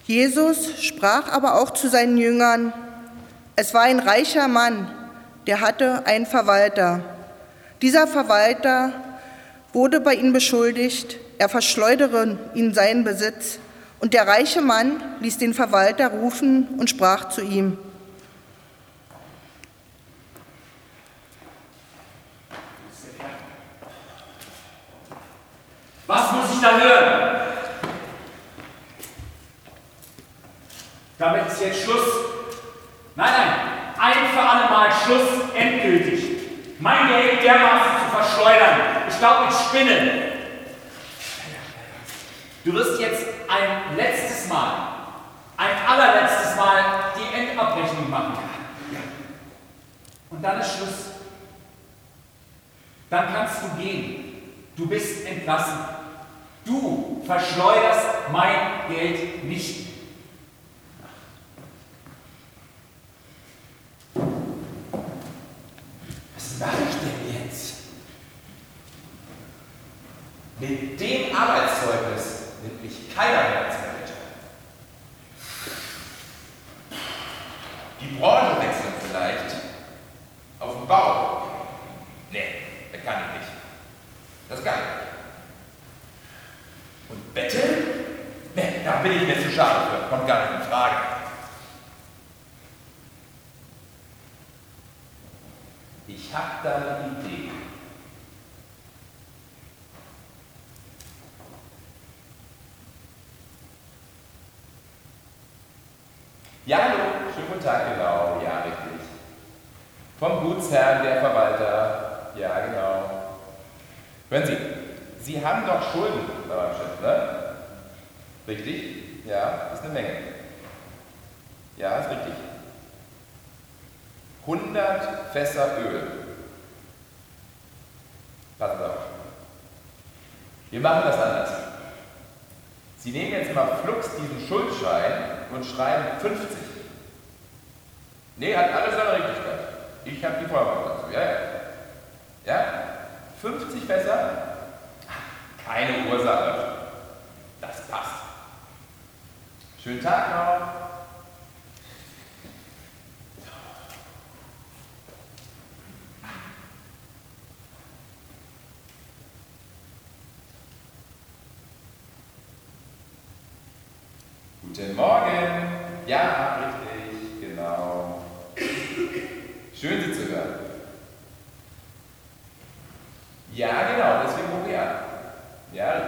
Jesus sprach aber auch zu seinen Jüngern: Es war ein reicher Mann, der hatte einen Verwalter. Dieser Verwalter wurde bei ihm beschuldigt, er verschleudere ihm seinen Besitz. Und der reiche Mann ließ den Verwalter rufen und sprach zu ihm: Was muss ich da hören? Damit ist jetzt Schluss. Nein, ein für alle Mal Schluss, endgültig. Mein Geld dermaßen zu verschleudern. Ich glaube, ich spinne. Du wirst jetzt ein letztes Mal, ein allerletztes Mal die Endabrechnung machen. Und dann ist Schluss. Dann kannst du gehen. Du bist entlassen. Du verschleuderst mein Geld nicht. Was mache ich denn jetzt? Mit dem Arbeitszeugnis nimmt mich keiner mehr als Manager. Die Branche wechseln vielleicht. Auf dem Bau. Nee, das kann ich nicht. Das kann ich nicht. Und betteln? Nee, da bin ich mir zu schade für. Kommt gar nicht in Frage. Ich habe da eine Idee. Ja, hallo, schönen guten Tag, genau, ja, richtig. Vom Gutsherrn, der Verwalter, ja, genau. Hören Sie, Sie haben doch Schulden bei meinem Chef, ne? Richtig? Ja, ist eine Menge. Ja, ist richtig. 100 Fässer Öl. Passen Sie auf. Wir machen das anders. Sie nehmen jetzt mal flugs diesen Schuldschein und schreiben 50. Nee, hat alles seine Richtigkeit. Ich habe die Vollmacht dazu. Ja, ja. Ja? 50 Fässer? Keine Ursache. Das passt. Schönen Tag noch. Guten Morgen. Ja, richtig, genau. Schön, Sie zu hören. Ja, genau, deswegen rufe ich an. Ja,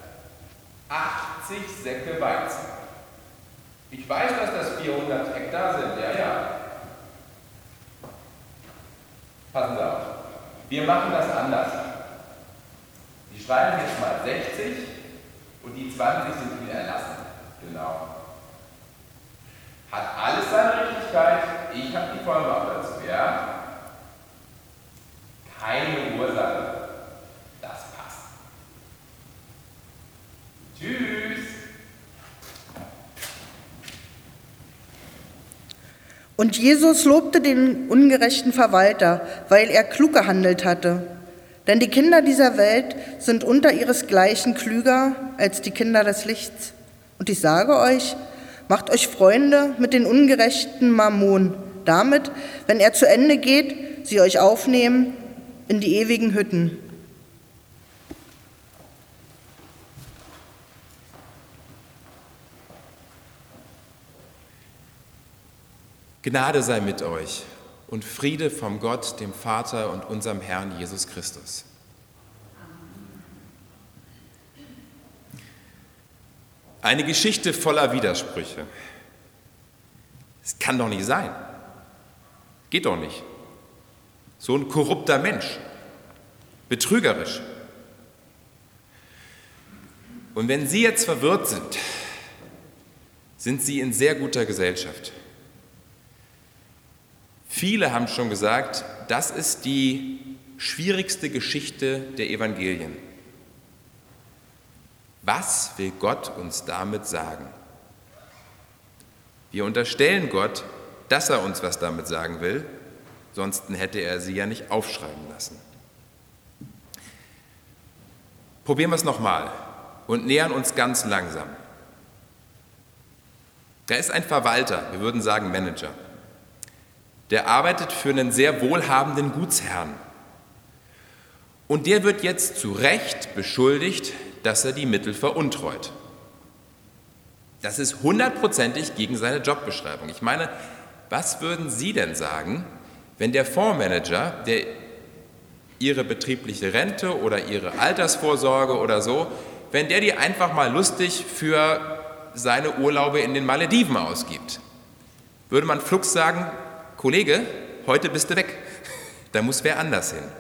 80 Säcke Weizen. Ich weiß, dass das 400 Hektar sind, ja, ja. Passen Sie auf. Wir machen das anders. Sie schreiben jetzt mal 60 und die 20 sind wieder erlassen. Genau. Hat alles seine Richtigkeit. Ich habe die Vollmacht dazu, ja? Keine Ursache. Das passt. Tschüss. Und Jesus lobte den ungerechten Verwalter, weil er klug gehandelt hatte. Denn die Kinder dieser Welt sind unter ihresgleichen klüger als die Kinder des Lichts. Und ich sage euch, macht euch Freunde mit den ungerechten Mammon, damit, wenn er zu Ende geht, sie euch aufnehmen in die ewigen Hütten. Gnade sei mit euch und Friede vom Gott, dem Vater und unserem Herrn Jesus Christus. Eine Geschichte voller Widersprüche. Es kann doch nicht sein. Geht doch nicht. So ein korrupter Mensch. Betrügerisch. Und wenn Sie jetzt verwirrt sind, sind Sie in sehr guter Gesellschaft. Viele haben schon gesagt, das ist die schwierigste Geschichte der Evangelien. Was will Gott uns damit sagen? Wir unterstellen Gott, dass er uns was damit sagen will, sonst hätte er sie ja nicht aufschreiben lassen. Probieren wir es nochmal und nähern uns ganz langsam. Da ist ein Verwalter, wir würden sagen Manager. Der arbeitet für einen sehr wohlhabenden Gutsherrn. Und der wird jetzt zu Recht beschuldigt, dass er die Mittel veruntreut. Das ist 100%ig gegen seine Jobbeschreibung. Ich meine, was würden Sie denn sagen, wenn der Fondsmanager, der Ihre betriebliche Rente oder Ihre Altersvorsorge oder so, wenn der die einfach mal lustig für seine Urlaube in den Malediven ausgibt? Würde man flugs sagen, Kollege, heute bist du weg, da muss wer anders hin.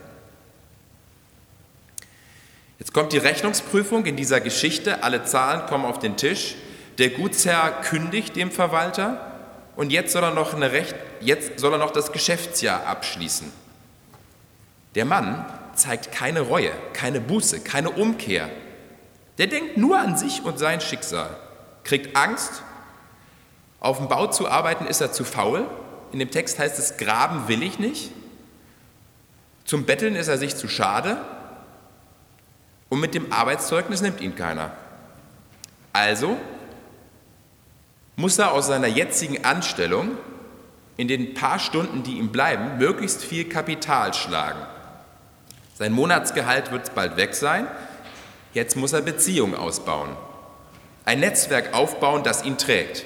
Jetzt kommt die Rechnungsprüfung in dieser Geschichte, alle Zahlen kommen auf den Tisch, der Gutsherr kündigt dem Verwalter und jetzt soll er noch das Geschäftsjahr abschließen. Der Mann zeigt keine Reue, keine Buße, keine Umkehr. Der denkt nur an sich und sein Schicksal, kriegt Angst, auf dem Bau zu arbeiten ist er zu faul. In dem Text heißt es, graben will ich nicht. Zum Betteln ist er sich zu schade. Und mit dem Arbeitszeugnis nimmt ihn keiner. Also muss er aus seiner jetzigen Anstellung in den paar Stunden, die ihm bleiben, möglichst viel Kapital schlagen. Sein Monatsgehalt wird bald weg sein. Jetzt muss er Beziehungen ausbauen. Ein Netzwerk aufbauen, das ihn trägt.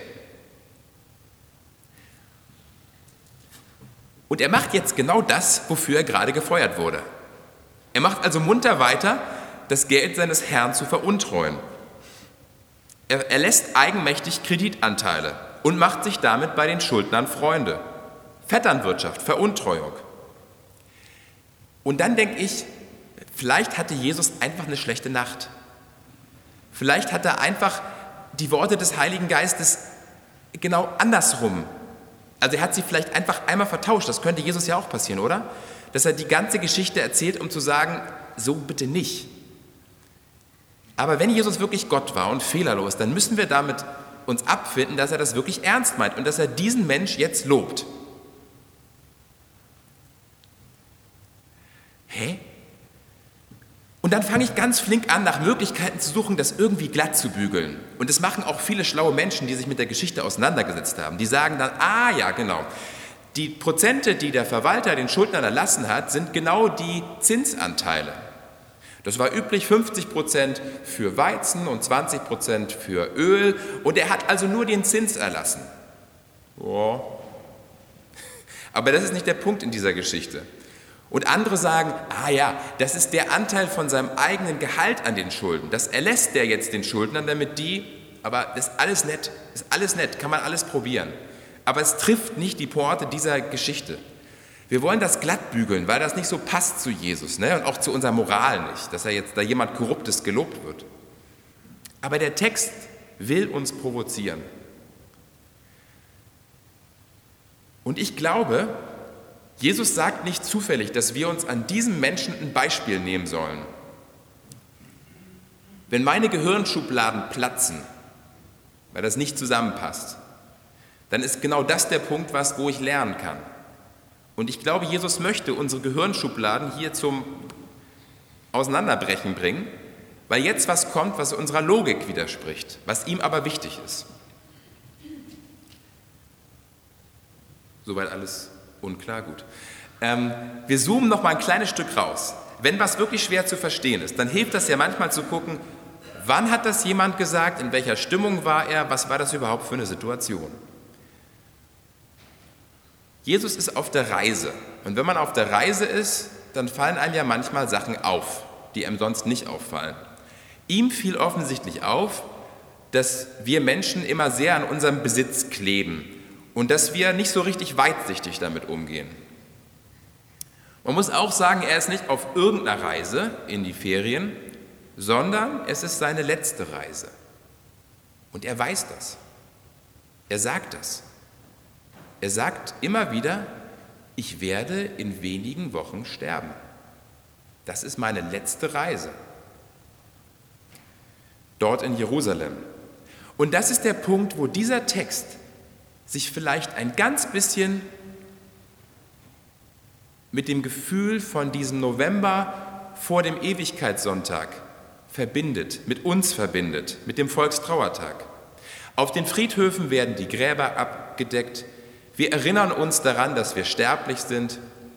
Und er macht jetzt genau das, wofür er gerade gefeuert wurde. Er macht also munter weiter, das Geld seines Herrn zu veruntreuen. Er lässt eigenmächtig Kreditanteile und macht sich damit bei den Schuldnern Freunde. Vetternwirtschaft, Veruntreuung. Und dann denke ich, vielleicht hatte Jesus einfach eine schlechte Nacht. Vielleicht hat er einfach die Worte des Heiligen Geistes genau andersrum. Also er hat sie vielleicht einfach einmal vertauscht. Das könnte Jesus ja auch passieren, oder? Dass er die ganze Geschichte erzählt, um zu sagen, so bitte nicht. Aber wenn Jesus wirklich Gott war und fehlerlos, dann müssen wir damit uns abfinden, dass er das wirklich ernst meint und dass er diesen Mensch jetzt lobt. Hä? Und dann fange ich ganz flink an, nach Möglichkeiten zu suchen, das irgendwie glatt zu bügeln. Und das machen auch viele schlaue Menschen, die sich mit der Geschichte auseinandergesetzt haben. Die sagen dann, ja, genau. Die Prozente, die der Verwalter den Schuldnern erlassen hat, sind genau die Zinsanteile. Das war üblich, 50% für Weizen und 20% für Öl. Und er hat also nur den Zins erlassen. Oh. Aber das ist nicht der Punkt in dieser Geschichte. Und andere sagen, ja, das ist der Anteil von seinem eigenen Gehalt an den Schulden. Das erlässt der jetzt den Schuldnern, damit aber das ist alles nett, kann man alles probieren. Aber es trifft nicht die Pointe dieser Geschichte. Wir wollen das glatt bügeln, weil das nicht so passt zu Jesus, ne? Und auch zu unserer Moral nicht, dass jetzt da jemand Korruptes gelobt wird. Aber der Text will uns provozieren. Und ich glaube, Jesus sagt nicht zufällig, dass wir uns an diesem Menschen ein Beispiel nehmen sollen. Wenn meine Gehirnschubladen platzen, weil das nicht zusammenpasst, dann ist genau das der Punkt, wo ich lernen kann. Und ich glaube, Jesus möchte unsere Gehirnschubladen hier zum Auseinanderbrechen bringen, weil jetzt was kommt, was unserer Logik widerspricht, was ihm aber wichtig ist. Soweit alles unklar, gut. Wir zoomen noch mal ein kleines Stück raus. Wenn was wirklich schwer zu verstehen ist, dann hilft das ja manchmal zu gucken, wann hat das jemand gesagt, in welcher Stimmung war er, was war das überhaupt für eine Situation. Jesus ist auf der Reise. Und wenn man auf der Reise ist, dann fallen einem ja manchmal Sachen auf, die einem sonst nicht auffallen. Ihm fiel offensichtlich auf, dass wir Menschen immer sehr an unserem Besitz kleben und dass wir nicht so richtig weitsichtig damit umgehen. Man muss auch sagen, er ist nicht auf irgendeiner Reise in die Ferien, sondern es ist seine letzte Reise. Und er weiß das. Er sagt das. Er sagt immer wieder, ich werde in wenigen Wochen sterben. Das ist meine letzte Reise. Dort in Jerusalem. Und das ist der Punkt, wo dieser Text sich vielleicht ein ganz bisschen mit dem Gefühl von diesem November vor dem Ewigkeitssonntag verbindet, mit uns verbindet, mit dem Volkstrauertag. Auf den Friedhöfen werden die Gräber abgedeckt. Wir erinnern uns daran, dass wir sterblich sind.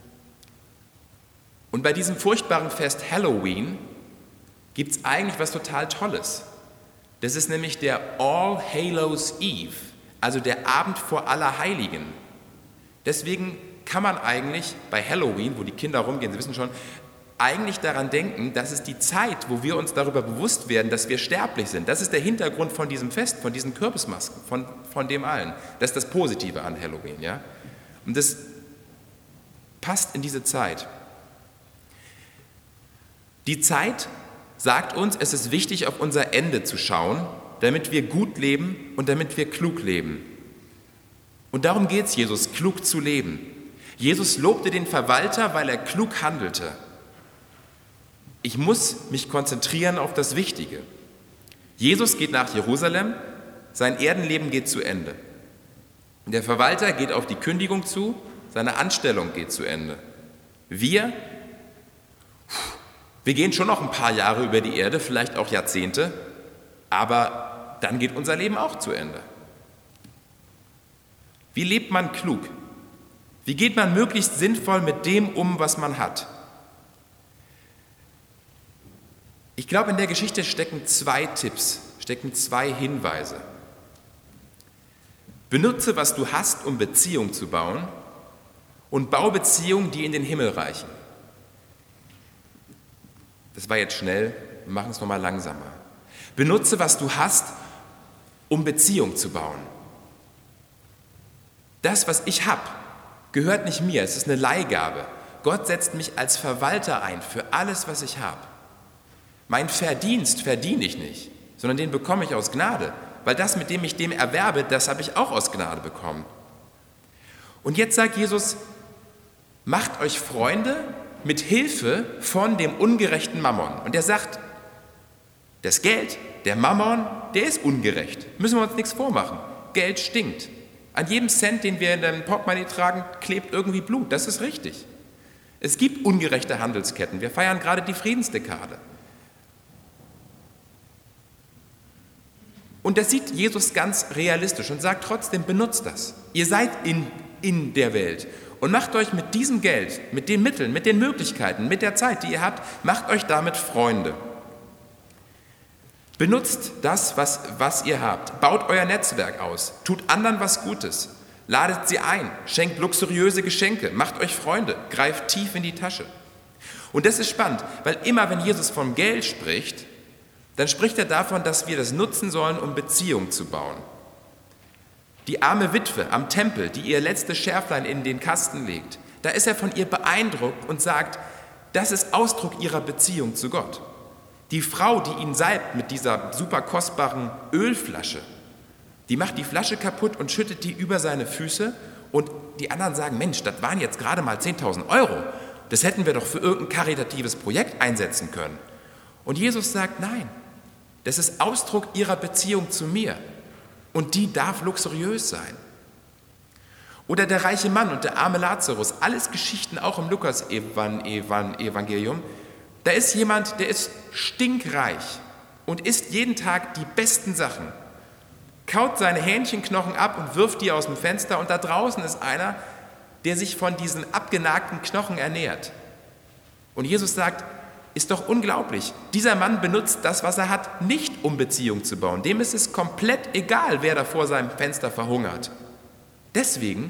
Und bei diesem furchtbaren Fest Halloween gibt es eigentlich was total Tolles. Das ist nämlich der All Hallows Eve, also der Abend vor Allerheiligen. Deswegen kann man eigentlich bei Halloween, wo die Kinder rumgehen, Sie wissen schon, eigentlich daran denken, dass es die Zeit, wo wir uns darüber bewusst werden, dass wir sterblich sind. Das ist der Hintergrund von diesem Fest, von diesen Kürbismasken, von dem allen. Das ist das Positive an Halloween. Ja? Und das passt in diese Zeit. Die Zeit sagt uns, es ist wichtig, auf unser Ende zu schauen, damit wir gut leben und damit wir klug leben. Und darum geht es Jesus, klug zu leben. Jesus lobte den Verwalter, weil er klug handelte. Ich muss mich konzentrieren auf das Wichtige. Jesus geht nach Jerusalem, sein Erdenleben geht zu Ende. Der Verwalter geht auf die Kündigung zu, seine Anstellung geht zu Ende. Wir gehen schon noch ein paar Jahre über die Erde, vielleicht auch Jahrzehnte, aber dann geht unser Leben auch zu Ende. Wie lebt man klug? Wie geht man möglichst sinnvoll mit dem um, was man hat? Ich glaube, in der Geschichte stecken 2 Tipps, stecken 2 Hinweise. Benutze, was du hast, um Beziehung zu bauen, und bau Beziehungen, die in den Himmel reichen. Das war jetzt schnell, wir machen es nochmal langsamer. Benutze, was du hast, um Beziehung zu bauen. Das, was ich habe, gehört nicht mir, es ist eine Leihgabe. Gott setzt mich als Verwalter ein für alles, was ich habe. Mein Verdienst verdiene ich nicht, sondern den bekomme ich aus Gnade, weil das, mit dem ich dem erwerbe, das habe ich auch aus Gnade bekommen. Und jetzt sagt Jesus, macht euch Freunde mit Hilfe von dem ungerechten Mammon. Und er sagt, das Geld, der Mammon, der ist ungerecht. Müssen wir uns nichts vormachen. Geld stinkt. An jedem Cent, den wir in dem Portemonnaie tragen, klebt irgendwie Blut. Das ist richtig. Es gibt ungerechte Handelsketten. Wir feiern gerade die Friedensdekade. Und das sieht Jesus ganz realistisch und sagt trotzdem, benutzt das. Ihr seid in der Welt und macht euch mit diesem Geld, mit den Mitteln, mit den Möglichkeiten, mit der Zeit, die ihr habt, macht euch damit Freunde. Benutzt das, was ihr habt. Baut euer Netzwerk aus. Tut anderen was Gutes. Ladet sie ein. Schenkt luxuriöse Geschenke. Macht euch Freunde. Greift tief in die Tasche. Und das ist spannend, weil immer, wenn Jesus vom Geld spricht, dann spricht er davon, dass wir das nutzen sollen, um Beziehungen zu bauen. Die arme Witwe am Tempel, die ihr letztes Schärflein in den Kasten legt, da ist er von ihr beeindruckt und sagt, das ist Ausdruck ihrer Beziehung zu Gott. Die Frau, die ihn salbt mit dieser super kostbaren Ölflasche, die macht die Flasche kaputt und schüttet die über seine Füße und die anderen sagen, Mensch, das waren jetzt gerade mal 10.000 Euro. Das hätten wir doch für irgendein karitatives Projekt einsetzen können. Und Jesus sagt, nein, das ist Ausdruck ihrer Beziehung zu mir und die darf luxuriös sein. Oder der reiche Mann und der arme Lazarus, alles Geschichten auch im Lukas-Evangelium. Da ist jemand, der ist stinkreich und isst jeden Tag die besten Sachen, kaut seine Hähnchenknochen ab und wirft die aus dem Fenster und da draußen ist einer, der sich von diesen abgenagten Knochen ernährt. Und Jesus sagt, ist doch unglaublich. Dieser Mann benutzt das, was er hat, nicht um Beziehung zu bauen. Dem ist es komplett egal, wer da vor seinem Fenster verhungert. Deswegen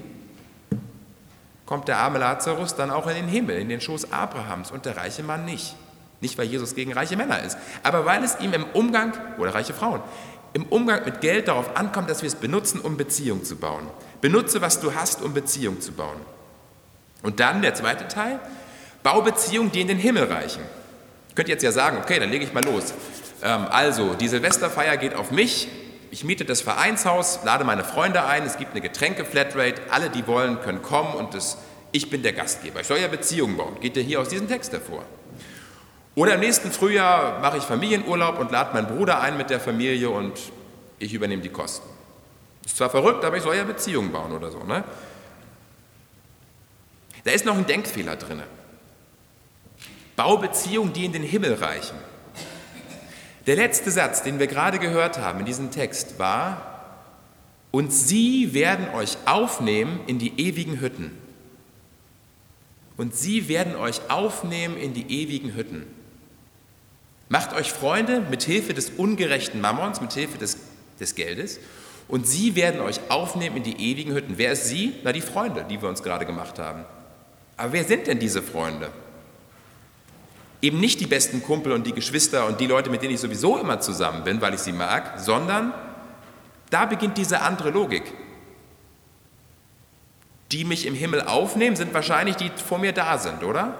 kommt der arme Lazarus dann auch in den Himmel, in den Schoß Abrahams und der reiche Mann nicht. Nicht, weil Jesus gegen reiche Männer ist, aber weil es ihm im Umgang, oder reiche Frauen, im Umgang mit Geld darauf ankommt, dass wir es benutzen, um Beziehung zu bauen. Benutze, was du hast, um Beziehung zu bauen. Und dann der zweite Teil, bau Beziehungen, die in den Himmel reichen. Ihr könnt jetzt ja sagen, okay, dann lege ich mal los. Also, die Silvesterfeier geht auf mich. Ich miete das Vereinshaus, lade meine Freunde ein, es gibt eine Getränke-Flatrate, alle, die wollen, können kommen und ich bin der Gastgeber. Ich soll ja Beziehungen bauen, geht ja hier aus diesem Text hervor. Oder im nächsten Frühjahr mache ich Familienurlaub und lade meinen Bruder ein mit der Familie und ich übernehme die Kosten. Ist zwar verrückt, aber ich soll ja Beziehungen bauen oder so. Ne? Da ist noch ein Denkfehler drin. Bau Beziehungen, die in den Himmel reichen. Der letzte Satz, den wir gerade gehört haben in diesem Text, war, Und sie werden euch aufnehmen in die ewigen Hütten. Und sie werden euch aufnehmen in die ewigen Hütten. Macht euch Freunde mit Hilfe des ungerechten Mammons, mit Hilfe des Geldes. Und sie werden euch aufnehmen in die ewigen Hütten. Wer ist sie? Na, die Freunde, die wir uns gerade gemacht haben. Aber wer sind denn diese Freunde? Eben nicht die besten Kumpel und die Geschwister und die Leute, mit denen ich sowieso immer zusammen bin, weil ich sie mag, sondern da beginnt diese andere Logik. Die mich im Himmel aufnehmen, sind wahrscheinlich die, die vor mir da sind, oder?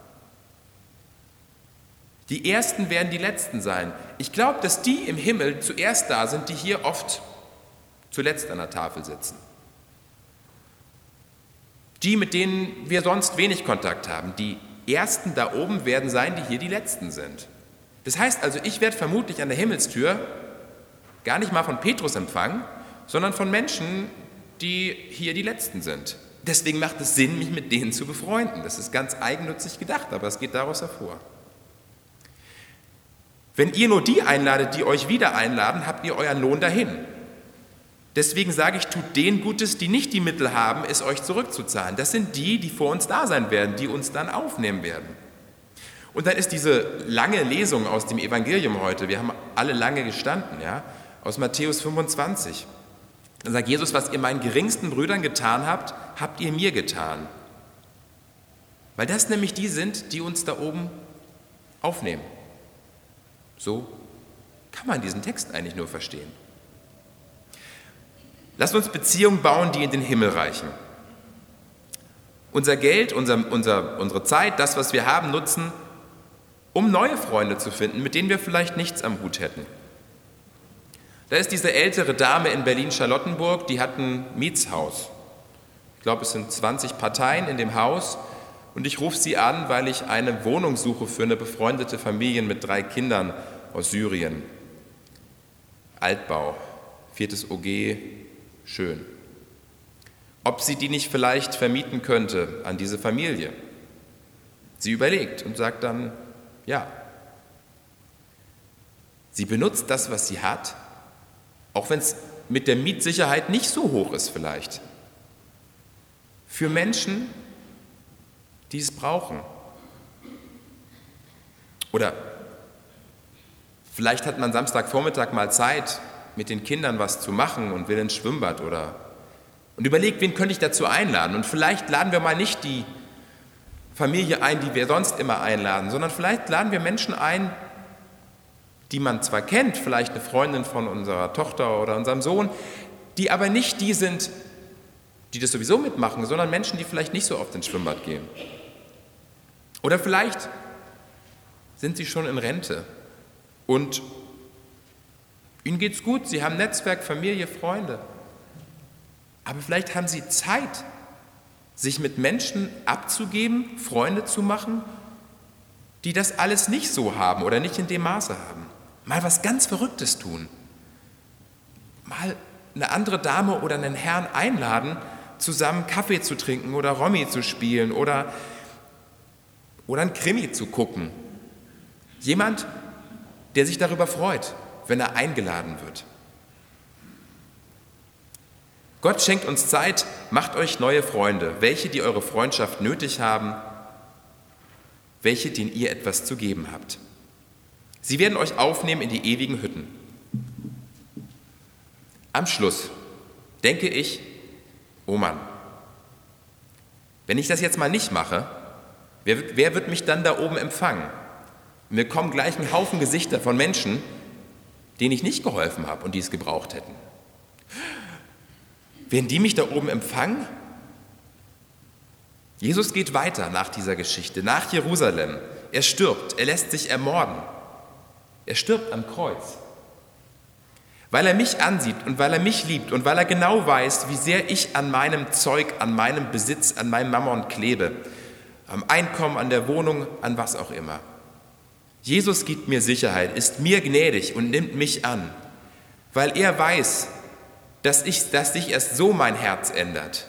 Die Ersten werden die Letzten sein. Ich glaube, dass die im Himmel zuerst da sind, die hier oft zuletzt an der Tafel sitzen. Die, mit denen wir sonst wenig Kontakt haben. Die Ersten da oben werden sein, die hier die Letzten sind. Das heißt also, ich werde vermutlich an der Himmelstür gar nicht mal von Petrus empfangen, sondern von Menschen, die hier die Letzten sind. Deswegen macht es Sinn, mich mit denen zu befreunden. Das ist ganz eigennützig gedacht, aber es geht daraus hervor. Wenn ihr nur die einladet, die euch wieder einladen, habt ihr euren Lohn dahin. Deswegen sage ich, tut denen Gutes, die nicht die Mittel haben, es euch zurückzuzahlen. Das sind die, die vor uns da sein werden, die uns dann aufnehmen werden. Und dann ist diese lange Lesung aus dem Evangelium heute, wir haben alle lange gestanden, ja, aus Matthäus 25. Dann sagt Jesus, was ihr meinen geringsten Brüdern getan habt, habt ihr mir getan. Weil das nämlich die sind, die uns da oben aufnehmen. So kann man diesen Text eigentlich nur verstehen. Lasst uns Beziehungen bauen, die in den Himmel reichen. Unser Geld, unsere Zeit, das, was wir haben, nutzen, um neue Freunde zu finden, mit denen wir vielleicht nichts am Hut hätten. Da ist diese ältere Dame in Berlin-Charlottenburg, die hat ein Mietshaus. Ich glaube, es sind 20 Parteien in dem Haus und ich rufe sie an, weil ich eine Wohnung suche für eine befreundete Familie mit 3 Kindern aus Syrien. Altbau, 4. OG, schön. Ob sie die nicht vielleicht vermieten könnte an diese Familie. Sie überlegt und sagt dann, ja. Sie benutzt das, was sie hat, auch wenn es mit der Mietsicherheit nicht so hoch ist vielleicht, für Menschen, die es brauchen. Oder vielleicht hat man Samstagvormittag mal Zeit, mit den Kindern was zu machen und will ins Schwimmbad und überlegt, wen könnte ich dazu einladen. Und vielleicht laden wir mal nicht die Familie ein, die wir sonst immer einladen, sondern vielleicht laden wir Menschen ein, die man zwar kennt, vielleicht eine Freundin von unserer Tochter oder unserem Sohn, die aber nicht die sind, die das sowieso mitmachen, sondern Menschen, die vielleicht nicht so oft ins Schwimmbad gehen. Oder vielleicht sind sie schon in Rente und ihnen geht's gut, sie haben Netzwerk, Familie, Freunde. Aber vielleicht haben sie Zeit, sich mit Menschen abzugeben, Freunde zu machen, die das alles nicht so haben oder nicht in dem Maße haben. Mal was ganz Verrücktes tun. Mal eine andere Dame oder einen Herrn einladen, zusammen Kaffee zu trinken oder Romy zu spielen oder ein Krimi zu gucken. Jemand, der sich darüber freut, wenn er eingeladen wird. Gott schenkt uns Zeit, macht euch neue Freunde, welche, die eure Freundschaft nötig haben, welche, denen ihr etwas zu geben habt. Sie werden euch aufnehmen in die ewigen Hütten. Am Schluss denke ich, oh Mann, wenn ich das jetzt mal nicht mache, wer wird mich dann da oben empfangen? Mir kommen gleich ein Haufen Gesichter von Menschen, denen ich nicht geholfen habe und die es gebraucht hätten. Werden die mich da oben empfangen? Jesus geht weiter nach dieser Geschichte, nach Jerusalem. Er stirbt, er lässt sich ermorden. Er stirbt am Kreuz. Weil er mich ansieht und weil er mich liebt und weil er genau weiß, wie sehr ich an meinem Zeug, an meinem Besitz, an meinem Mammon klebe. Am Einkommen, an der Wohnung, an was auch immer. Jesus gibt mir Sicherheit, ist mir gnädig und nimmt mich an, weil er weiß, dass sich erst so mein Herz ändert.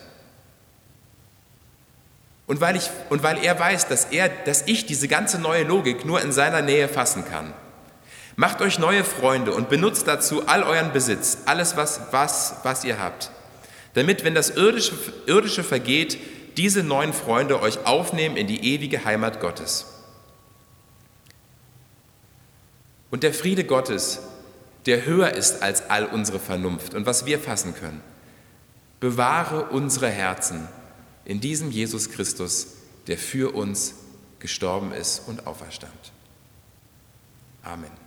Und weil er weiß, dass ich diese ganze neue Logik nur in seiner Nähe fassen kann. Macht euch neue Freunde und benutzt dazu all euren Besitz, alles, was ihr habt, damit, wenn das Irdische vergeht, diese neuen Freunde euch aufnehmen in die ewige Heimat Gottes. Und der Friede Gottes, der höher ist als all unsere Vernunft und was wir fassen können, bewahre unsere Herzen in diesem Jesus Christus, der für uns gestorben ist und auferstand. Amen.